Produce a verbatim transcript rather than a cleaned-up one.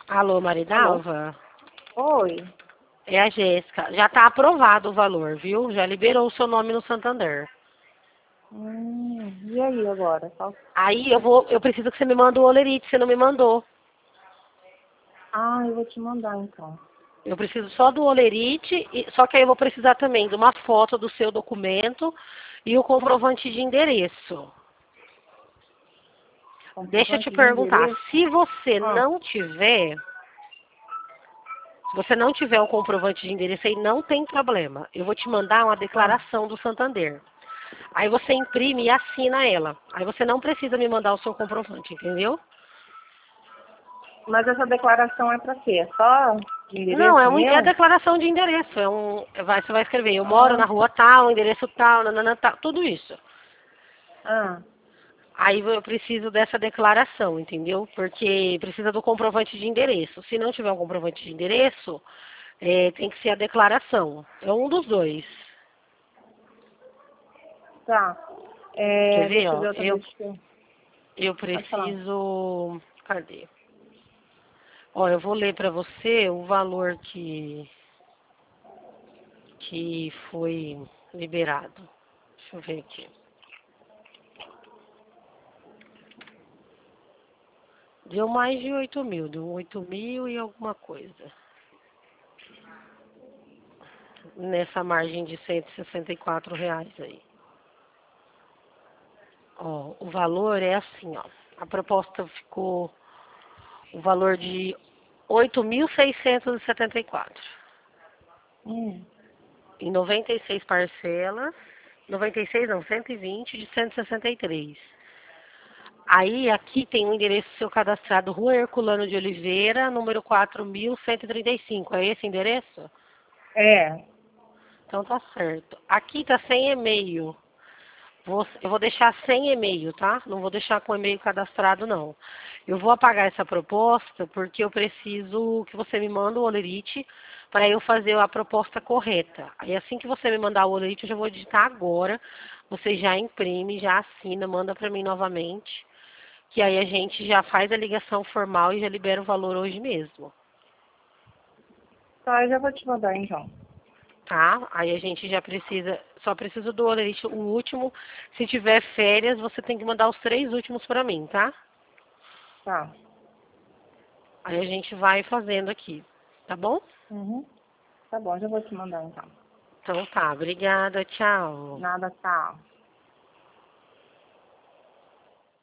Alô, Alô? Maridalva? Oi. É a Jéssica. Já tá aprovado o valor, viu? Já liberou o seu nome no Santander. Hum, e aí agora? Só- Aí eu vou, eu preciso que você me mande o olerite, você não me mandou. Ah, eu vou te mandar então. Eu preciso só do olerite, e- só que aí eu vou precisar também de uma foto do seu documento e o comprovante de endereço. Deixa eu te Comprovante de perguntar, endereço? se você Ah, não tiver, se você não tiver o comprovante de endereço aí, não tem problema. Eu vou te mandar uma ah. declaração do Santander. Aí você imprime e assina ela. Aí você não precisa me mandar o seu comprovante, entendeu? Mas essa declaração é pra quê? É só de Não, é, endereço um, é a meu? declaração de endereço. É um, é, vai, você vai escrever, eu moro Ah, na rua tal, endereço tal, nanana, tal, tudo isso. ah. Aí eu preciso dessa declaração, entendeu? Porque precisa do comprovante de endereço. Se não tiver um comprovante de endereço, é, tem que ser a declaração. É um dos dois. Tá. Quer É, ver, deixa eu ó? ver outra Eu, coisa que eu... eu Pode falar. preciso. Cadê? Ó, eu vou ler pra você o valor que, que foi liberado. Deixa eu ver aqui. Deu mais de oito mil, deu oito mil e alguma coisa. Nessa margem de cento e sessenta e quatro reais aí. Ó, o valor é assim, ó. A proposta ficou o valor de oito mil seiscentos e setenta e quatro. Hum. Em noventa e seis parcelas. noventa e seis não, cento e vinte de cento e sessenta e três. Aí aqui tem o endereço seu cadastrado, Rua Herculano de Oliveira, número quatro mil cento e trinta e cinco. É esse endereço? É. Então tá certo. Aqui tá sem e-mail. Vou- Eu vou deixar sem e-mail, tá? Não vou deixar com e-mail cadastrado, não. Eu vou apagar essa proposta porque eu preciso que você me manda o olerite para eu fazer a proposta correta. Aí assim que você me mandar o olerite, eu já vou digitar agora. Você já imprime, já assina, manda para mim novamente. Que aí a gente já faz a ligação formal e já libera o valor hoje mesmo. Tá, eu já vou te mandar então. Tá? Aí a gente já precisa, só precisa do olerite, o último. Se tiver férias, você tem que mandar os três últimos para mim, tá? Tá. Aí a gente vai fazendo aqui, tá bom? Uhum. Tá bom, já vou te mandar então. Então tá, obrigada, tchau. Nada, tá.